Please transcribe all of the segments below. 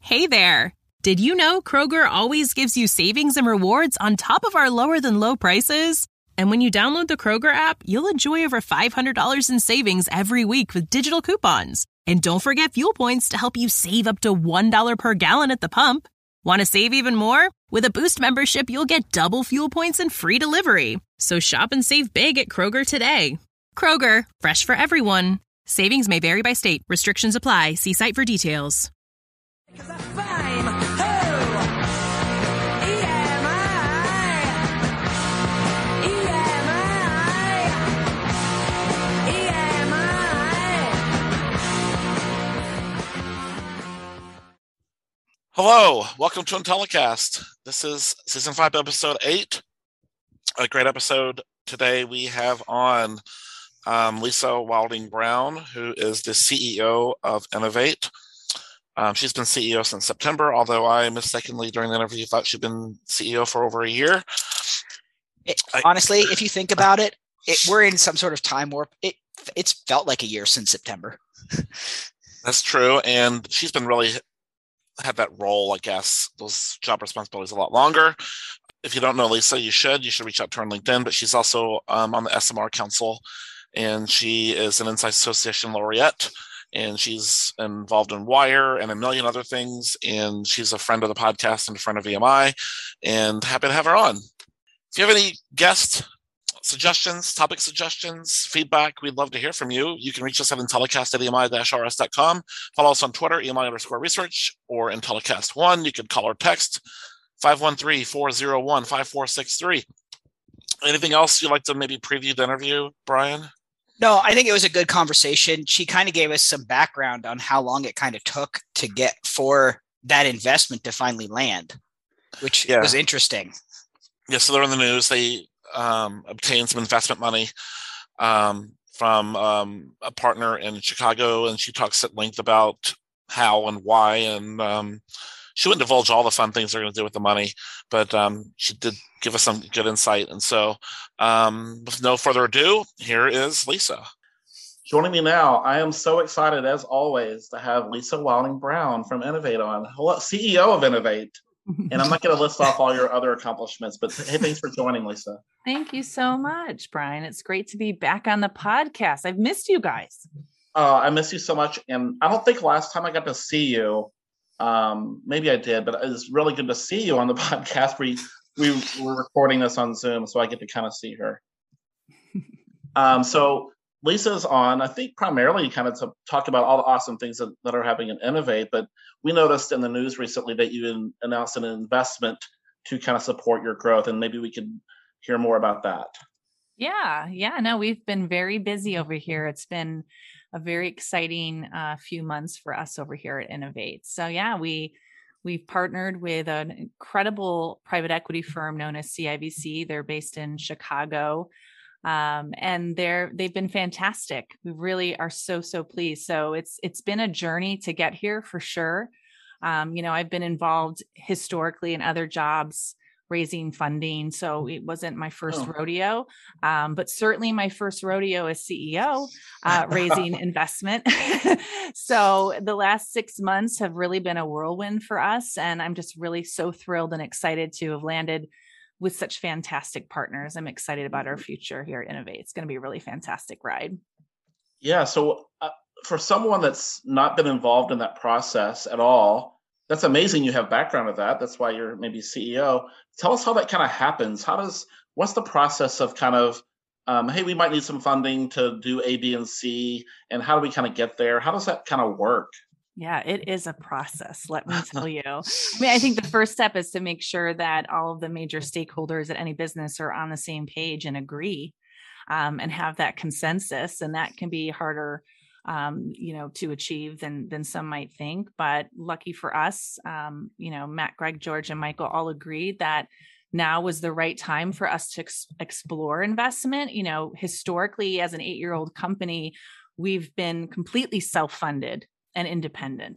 Hey there! Did you know Kroger always gives you savings and rewards on top of our lower than low prices? And when you download the Kroger app, you'll enjoy over $500 in savings every week with digital coupons. And don't forget fuel points to help you save up to $1 per gallon at the pump. Want to save even more? With a Boost membership, you'll get double fuel points and free delivery. So shop and save big at Kroger today. Kroger, fresh for everyone. Savings may vary by state. Restrictions apply. See site for details. Hello, welcome to Intellicast. This is Season 5, Episode 8. A great episode. Today we have on Lisa Wilding Brown, who is the CEO of Innovate. She's been CEO since September, although I mistakenly during the interview thought she'd been CEO for over a year. Honestly, if you think about it, we're in some sort of time warp. It's felt like a year since September. That's true, and she's been really had that role, I guess, those job responsibilities a lot longer. If you don't know Lisa, you should reach out to her on LinkedIn, but she's also on the SMR Council, and she is an Insight Association laureate, and she's involved in Wire and a million other things, and she's a friend of the podcast and a friend of EMI, and happy to have her on. If you have any guest suggestions, topic suggestions, feedback, we'd love to hear from you. You can reach us at intellicast@emi-rs.com. Follow us on Twitter, EMI_research, or Intellicast1. You can call or text 513-401-5463. Anything else you'd like to maybe preview the interview, Brian? No, I think it was a good conversation. She kind of gave us some background on how long it kind of took to get for that investment to finally land, which was interesting. Yeah, so they're in the news. They obtained some investment money from a partner in Chicago, and she talks at length about how and why, and she wouldn't divulge all the fun things they're going to do with the money, but she did give us some good insight. And so with no further ado, here is Lisa. Joining me now, I am so excited as always to have Lisa Wilding Brown from Innovate on. Hello, CEO of Innovate. And I'm not going to list off all your other accomplishments, but hey, thanks for joining, Lisa. Thank you so much, Brian. It's great to be back on the podcast. I've missed you guys. I miss you so much. And I don't think last time I got to see you, maybe I did, but it was really good to see you on the podcast. We were recording this on Zoom, so I get to kind of see her. So Lisa's on, I think, primarily kind of to talk about all the awesome things that are happening in Innovate, but we noticed in the news recently that you announced an investment to kind of support your growth, and maybe we could hear more about that. Yeah. No, we've been very busy over here. It's been a very exciting few months for us over here at Innovate. So yeah, we've partnered with an incredible private equity firm known as CIBC. They're based in Chicago. And they've been fantastic. We really are so pleased. So it's been a journey to get here for sure. I've been involved historically in other jobs, raising funding. So it wasn't my first rodeo, but certainly my first rodeo as CEO, raising investment. So the last 6 months have really been a whirlwind for us. And I'm just really so thrilled and excited to have landed with such fantastic partners. I'm excited about our future here at Innovate. It's going to be a really fantastic ride. Yeah. So for someone that's not been involved in that process at all, that's amazing. You have background of that. That's why you're maybe CEO. Tell us how that kind of happens. What's the process of kind of, hey, we might need some funding to do A, B, and C, and how do we kind of get there? How does that kind of work? Yeah, it is a process, let me tell you. I mean, I think the first step is to make sure that all of the major stakeholders at any business are on the same page and agree and have that consensus. And that can be harder, to achieve than some might think. But lucky for us, Matt, Greg, George, and Michael all agreed that now was the right time for us to explore investment. Historically, as an 8-year-old company, we've been completely self-funded and independent.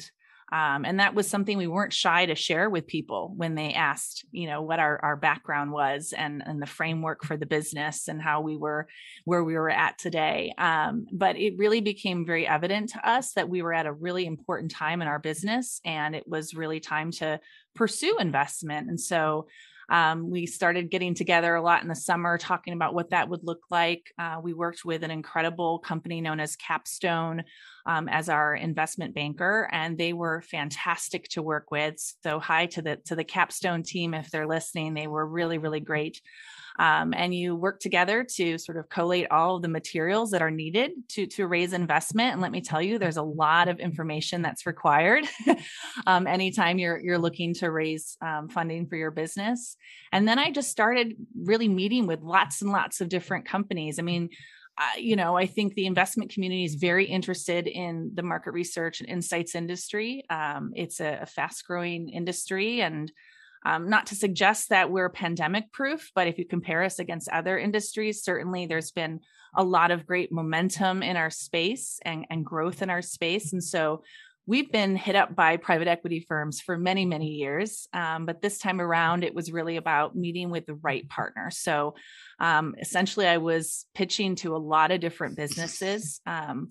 And that was something we weren't shy to share with people when they asked, what our background was and the framework for the business and how we were where we were at today. But it really became very evident to us that we were at a really important time in our business, and it was really time to pursue investment. And so we started getting together a lot in the summer, talking about what that would look like. We worked with an incredible company known as Capstone as our investment banker, and they were fantastic to work with. So hi to the Capstone team if they're listening. They were really, really great. And you work together to sort of collate all of the materials that are needed to raise investment. And let me tell you, there's a lot of information that's required anytime you're looking to raise funding for your business. And then I just started really meeting with lots and lots of different companies. I mean, I think the investment community is very interested in the market research and insights industry. It's a fast-growing industry, and not to suggest that we're pandemic proof, but if you compare us against other industries, certainly there's been a lot of great momentum in our space and growth in our space. And so we've been hit up by private equity firms for many, many years. But this time around, it was really about meeting with the right partner. So essentially, I was pitching to a lot of different businesses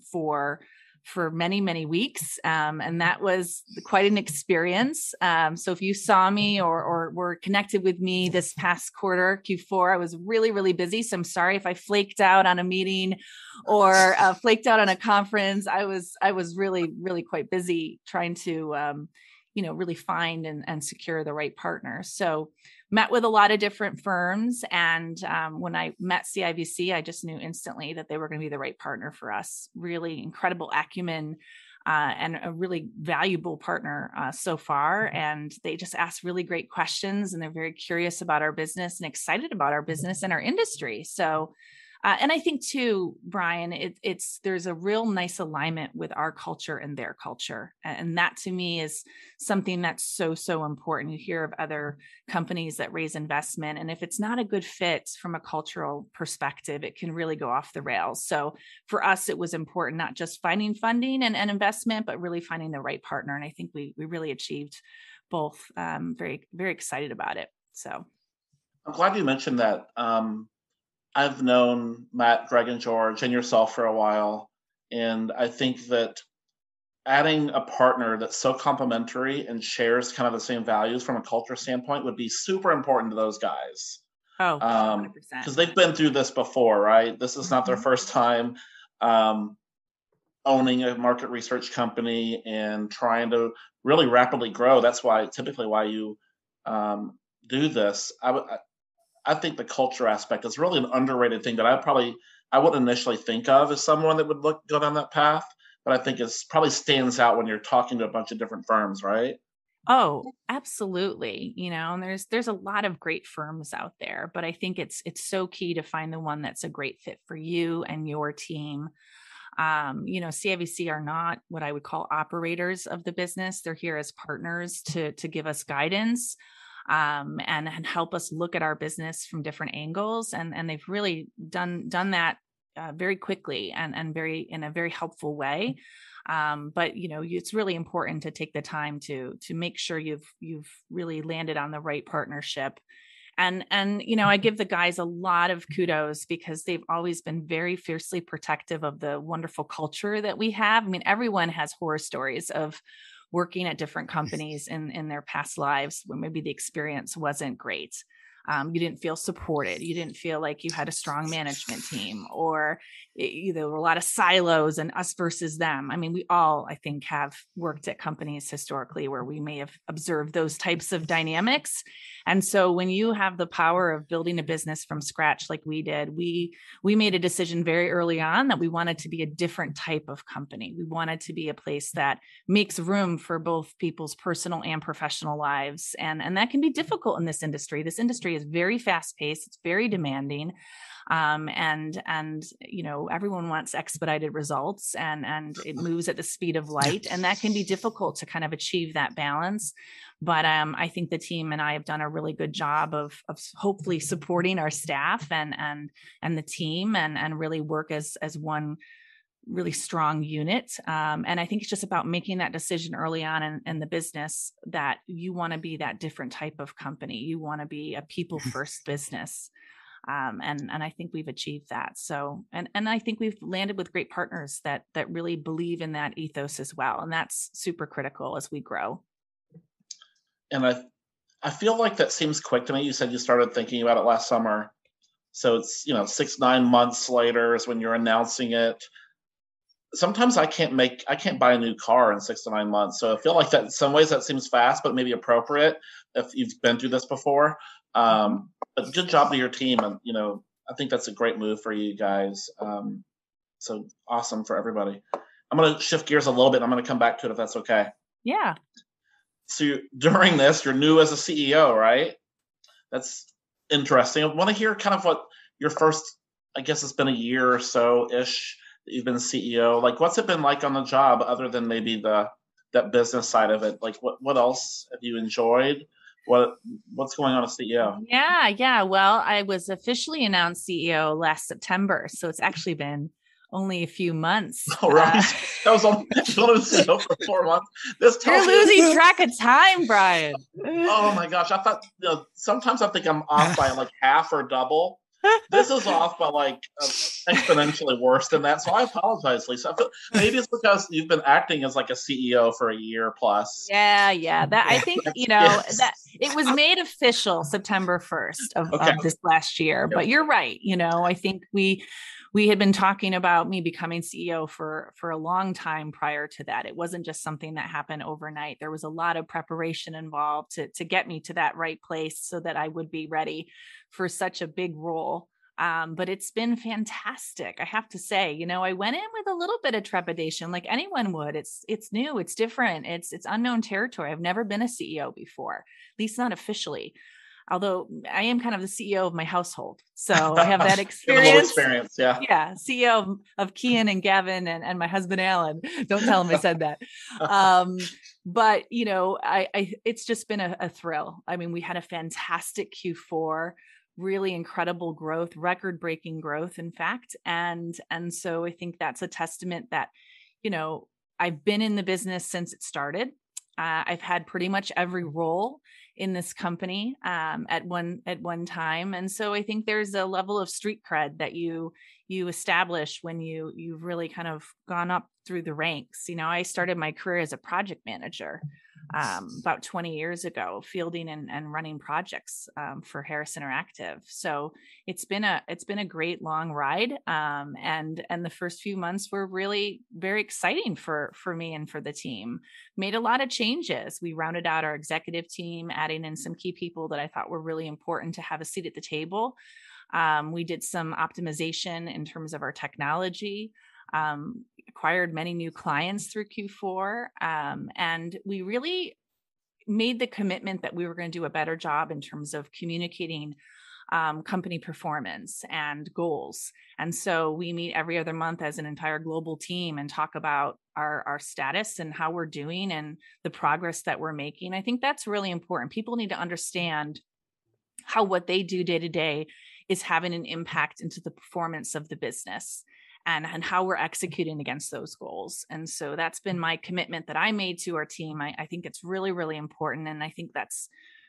for many, many weeks. And that was quite an experience. So if you saw me or were connected with me this past quarter, Q4, I was really, really busy. So I'm sorry if I flaked out on a meeting or flaked out on a conference. I was really, really quite busy trying to, really find and secure the right partner. So met with a lot of different firms. And when I met CIBC, I just knew instantly that they were going to be the right partner for us. Really incredible acumen and a really valuable partner so far. And they just ask really great questions, and they're very curious about our business and excited about our business and our industry. So and I think too, Brian, there's a real nice alignment with our culture and their culture. And that to me is something that's so, so important. You hear of other companies that raise investment, and if it's not a good fit from a cultural perspective, it can really go off the rails. So for us, it was important, not just finding funding and investment, but really finding the right partner. And I think we really achieved both. Very, very excited about it. So I'm glad you mentioned that. I've known Matt, Greg, and George, and yourself for a while, and I think that adding a partner that's so complementary and shares kind of the same values from a culture standpoint would be super important to those guys. Oh, 100%. Because they've been through this before, right? This is not their first time owning a market research company and trying to really rapidly grow. That's typically why you do this. I think the culture aspect is really an underrated thing that I wouldn't initially think of as someone that would go down that path, but I think it's probably stands out when you're talking to a bunch of different firms, right? Oh, absolutely. And there's a lot of great firms out there, but I think it's so key to find the one that's a great fit for you and your team. CIBC are not what I would call operators of the business. They're here as partners to give us guidance. And help us look at our business from different angles. And they've really done that very quickly and in a very helpful way. But it's really important to take the time to make sure you've really landed on the right partnership. And I give the guys a lot of kudos because they've always been very fiercely protective of the wonderful culture that we have. I mean, everyone has horror stories of working at different companies in their past lives where maybe the experience wasn't great. You didn't feel supported. You didn't feel like you had a strong management team, or there were a lot of silos and us versus them. I mean, we all, I think, have worked at companies historically where we may have observed those types of dynamics. And so when you have the power of building a business from scratch like we did, we made a decision very early on that we wanted to be a different type of company. We wanted to be a place that makes room for both people's personal and professional lives. And that can be difficult in this industry. This industry is very fast paced. It's very demanding. And everyone wants expedited results and it moves at the speed of light. And that can be difficult to kind of achieve that balance. But I think the team and I have done a really good job of hopefully supporting our staff and the team and really work as one really strong unit. And I think it's just about making that decision early on in the business that you want to be that different type of company. You want to be a people first business. And I think we've achieved that. So, and I think we've landed with great partners that really believe in that ethos as well. And that's super critical as we grow. And I feel like that seems quick to me. You said you started thinking about it last summer. So it's, 6-9 months later is when you're announcing it. Sometimes I can't buy a new car in 6 to 9 months. So I feel like that in some ways that seems fast, but maybe appropriate if you've been through this before. But good job to your team. And, I think that's a great move for you guys. So awesome for everybody. I'm going to shift gears a little bit. And I'm going to come back to it if that's okay. Yeah. So during this, you're new as a CEO, right? That's interesting. I want to hear kind of what your first, I guess it's been a year or so-ish that you've been CEO. Like, what's it been like on the job other than maybe that business side of it? Like, what else have you enjoyed? What's going on as CEO? Yeah. Well, I was officially announced CEO last September. So it's actually been only a few months. Oh, right. That was on CEO for 4 months. You're losing track of time, Brian. Oh my gosh. I thought, sometimes I think I'm off by like half or double. This is off by like exponentially worse than that. So I apologize, Lisa. I feel, maybe it's because you've been acting as like a CEO for a year plus. Yeah. That I think, yes. That it was made official September 1st of this last year. Yep. But you're right. I think we had been talking about me becoming CEO for a long time prior to that. It wasn't just something that happened overnight. There was a lot of preparation involved to get me to that right place so that I would be ready for such a big role. But it's been fantastic. I have to say, I went in with a little bit of trepidation, like anyone would. It's new, it's different, it's unknown territory. I've never been a CEO before, at least not officially. Although I am kind of the CEO of my household. So I have that experience. Yeah. CEO of Kian and Gavin and my husband, Alan. Don't tell him I said that. But, it's just been a thrill. I mean, we had a fantastic Q4, really incredible growth, record-breaking growth, in fact. And so I think that's a testament that, I've been in the business since it started. I've had pretty much every role in this company at one time. And so I think there's a level of street cred that you establish when you've really kind of gone up through the ranks. I started my career as a project manager about 20 years ago, fielding and running projects for Harris Interactive. So it's been a great long ride. And the first few months were really very exciting for me and for the team. Made a lot of changes. We rounded out our executive team, adding in some key people that I thought were really important to have a seat at the table. We did some optimization in terms of our technology. Acquired many new clients through Q4. And we really made the commitment that we were going to do a better job in terms of communicating company performance and goals. And so we meet every other month as an entire global team and talk about our status and how we're doing and the progress that we're making. I think that's really important. People need to understand how what they do day to day is having an impact into the performance of the business. And how we're executing against those goals. And so that's been my commitment that I made to our team. I think it's really, really important. And I think that's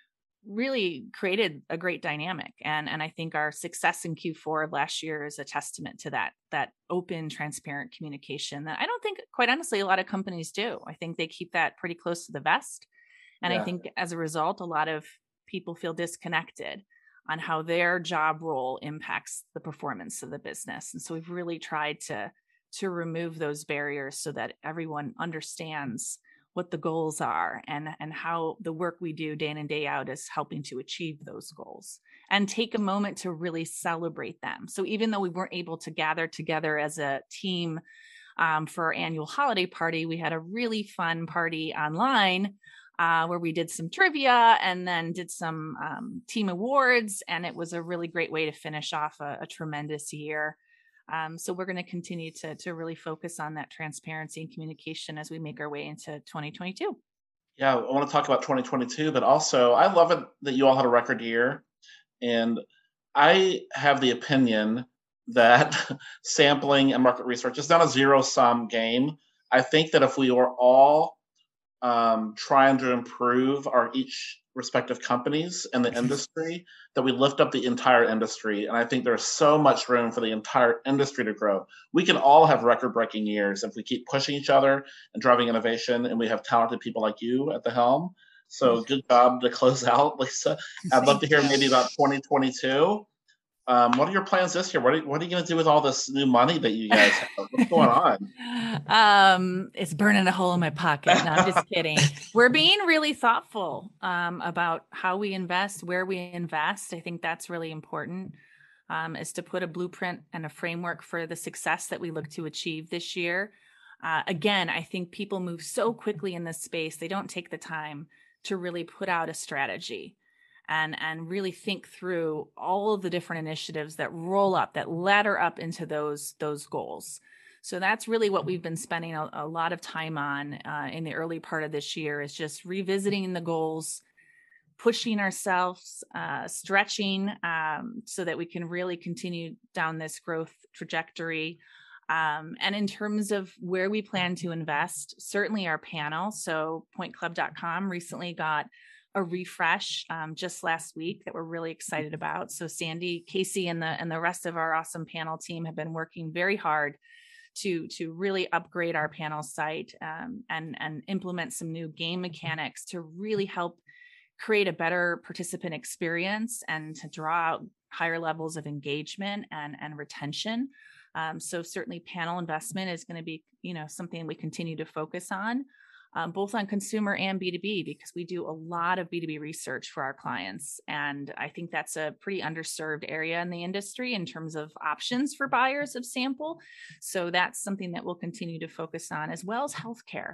really created a great dynamic. And I think our success in Q4 of last year is a testament to that open, transparent communication that I don't think, quite honestly, a lot of companies do. I think they keep that pretty close to the vest. And I think as a result, a lot of people feel disconnected on how their job role impacts the performance of the business. And so we've really tried to remove those barriers so that everyone understands what the goals are and how the work we do day in and day out is helping to achieve those goals, and take a moment to really celebrate them. So even though we weren't able to gather together as a team for our annual holiday party, we had a really fun party online where we did some trivia and then did some team awards. And it was a really great way to finish off a tremendous year. So we're going to continue to really focus on that transparency and communication as we make our way into 2022. Yeah, I want to talk about 2022, but also I love it that you all had a record year. And I have the opinion that sampling and market research is not a zero-sum game. I think that if we were all trying to improve our each respective companies in the industry, that we lift up the entire industry. And I think there's so much room for the entire industry to grow. We can all have record-breaking years if we keep pushing each other and driving innovation, and we have talented people like you at the helm. So good job to close out, Lisa. I'd love to hear maybe about 2022. What are your plans this year? What are you going to do with all this new money that you guys have? What's going on? It's burning a hole in my pocket. No, I'm just kidding. We're being really thoughtful about how we invest, where we invest. I think that's really important, is to put a blueprint and a framework for the success that we look to achieve this year. Again, I think people move so quickly in this space. They don't take the time to really put out a strategy and really think through all of the different initiatives that roll up, that ladder up into those goals. So that's really what we've been spending a lot of time on in the early part of this year, is just revisiting the goals, pushing ourselves, stretching so that we can really continue down this growth trajectory. And in terms of where we plan to invest, certainly our panel. So pointclub.com recently got a refresh just last week that we're really excited about. So Sandy, Casey, and the rest of our awesome panel team have been working very hard to really upgrade our panel site and implement some new game mechanics to really help create a better participant experience and to draw out higher levels of engagement and retention. So certainly panel investment is going to be, something we continue to focus on. Both on consumer and B2B, because we do a lot of B2B research for our clients. And I think that's a pretty underserved area in the industry in terms of options for buyers of sample. So that's something that we'll continue to focus on, as well as healthcare.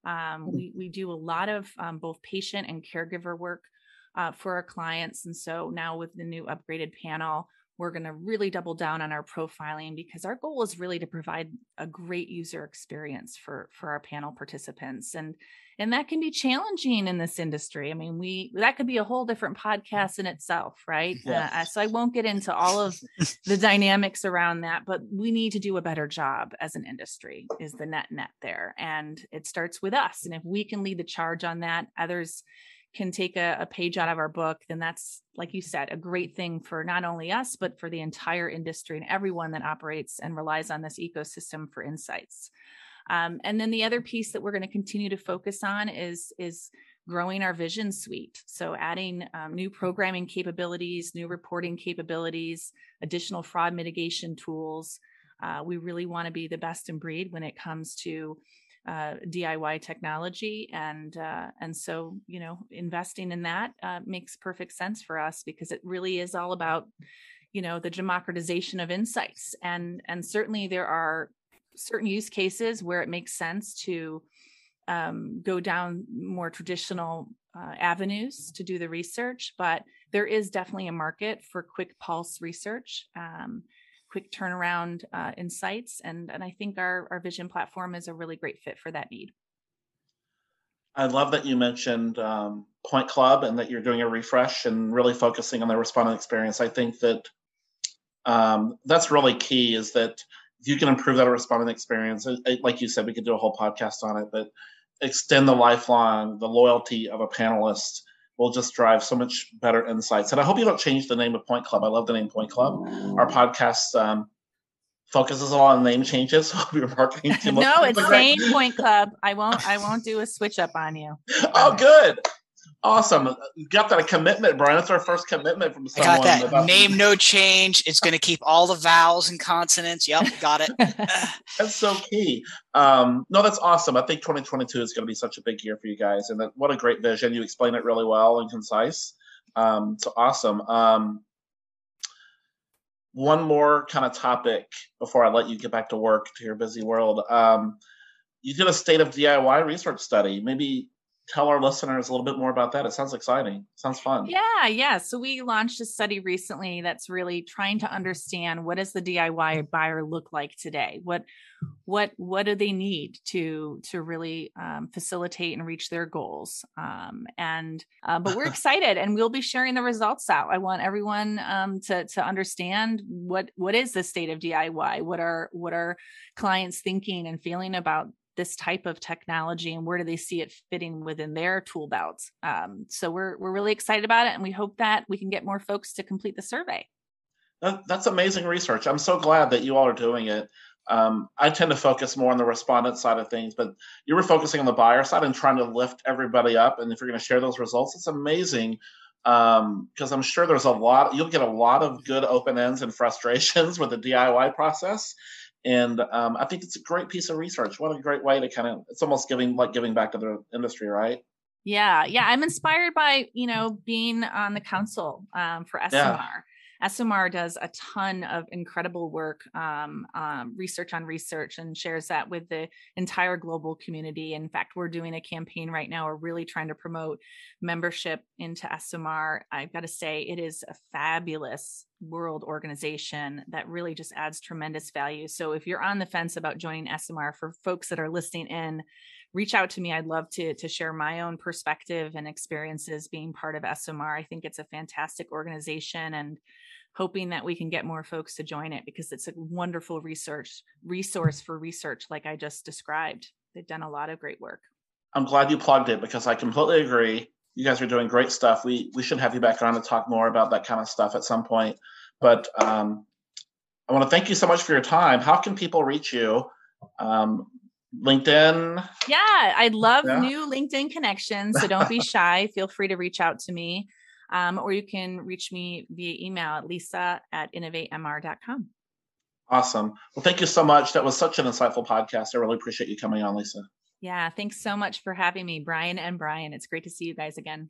We do a lot of both patient and caregiver work for our clients. And so now with the new upgraded panel, we're going to really double down on our profiling, because our goal is really to provide a great user experience for our panel participants. And that can be challenging in this industry. I mean, that could be a whole different podcast in itself, right? Yes. So I won't get into all of the dynamics around that, but we need to do a better job as an industry, is the net there. And it starts with us. And if we can lead the charge on that, others can take a page out of our book, then that's, like you said, a great thing for not only us, but for the entire industry and everyone that operates and relies on this ecosystem for insights. And then the other piece that we're going to continue to focus on is growing our vision suite. So adding new programming capabilities, new reporting capabilities, additional fraud mitigation tools. We really want to be the best in breed when it comes to DIY technology. And so, investing in that makes perfect sense for us, because it really is all about, the democratization of insights. And certainly there are certain use cases where it makes sense to go down more traditional avenues to do the research, but there is definitely a market for quick pulse research, quick turnaround insights. And I think our vision platform is a really great fit for that need. I love that you mentioned Point Club and that you're doing a refresh and really focusing on the respondent experience. I think that that's really key, is that if you can improve that respondent experience, like you said, we could do a whole podcast on it, but extend the the loyalty of a panelist will just drive so much better insights. And I hope you don't change the name of Point Club. I love the name Point Club. Our podcast focuses a lot on name changes. So we're marketing too much. No, it's same Point Club. I won't do a switch up on you. Oh, good. Awesome. You got that commitment, Brian. That's our first commitment from someone. I got that. Name no change. It's going to keep all the vowels and consonants. Yep, got it. That's so key. No, that's awesome. I think 2022 is going to be such a big year for you guys. And what a great vision. You explain it really well and concise. So awesome. One more kind of topic before I let you get back to work, to your busy world. You did a state of DIY research study. Maybe tell our listeners a little bit more about that? It sounds exciting. Sounds fun. Yeah. So we launched a study recently that's really trying to understand, what does the DIY buyer look like today? What do they need to really facilitate and reach their goals? But we're excited, and we'll be sharing the results out. I want everyone to understand what is the state of DIY. What are clients thinking and feeling about this type of technology, and where do they see it fitting within their tool belts? So we're really excited about it, and we hope that we can get more folks to complete the survey. That's amazing research. I'm so glad that you all are doing it. I tend to focus more on the respondent side of things, but you were focusing on the buyer side and trying to lift everybody up. And if you're going to share those results, it's amazing, because I'm sure you'll get a lot of good open ends and frustrations with the DIY process. And I think it's a great piece of research. What a great way to it's almost giving back to the industry, right? Yeah. I'm inspired by, being on the council for SMR. Yeah. SMR does a ton of incredible work, research on research, and shares that with the entire global community. In fact, we're doing a campaign right now. We're really trying to promote membership into SMR. I've got to say, it is a fabulous world organization that really just adds tremendous value. So if you're on the fence about joining SMR, for folks that are listening in, reach out to me. I'd love to share my own perspective and experiences being part of SMR. I think it's a fantastic organization, and hoping that we can get more folks to join it, because it's a wonderful resource for research like I just described. They've done a lot of great work. I'm glad you plugged it, because I completely agree. You guys are doing great stuff. We should have you back on to talk more about that kind of stuff at some point. But I want to thank you so much for your time. How can people reach you? LinkedIn? Yeah, I'd love new LinkedIn connections. So don't be shy. Feel free to reach out to me. Or you can reach me via email at lisa@innovatemr.com. Awesome. Well, thank you so much. That was such an insightful podcast. I really appreciate you coming on, Lisa. Yeah, thanks so much for having me, Brian and Brian. It's great to see you guys again.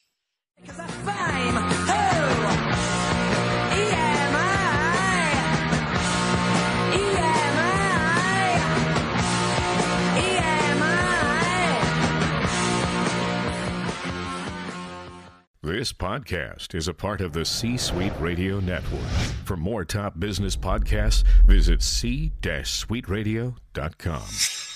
This podcast is a part of the C-Suite Radio Network. For more top business podcasts, visit c-suiteradio.com.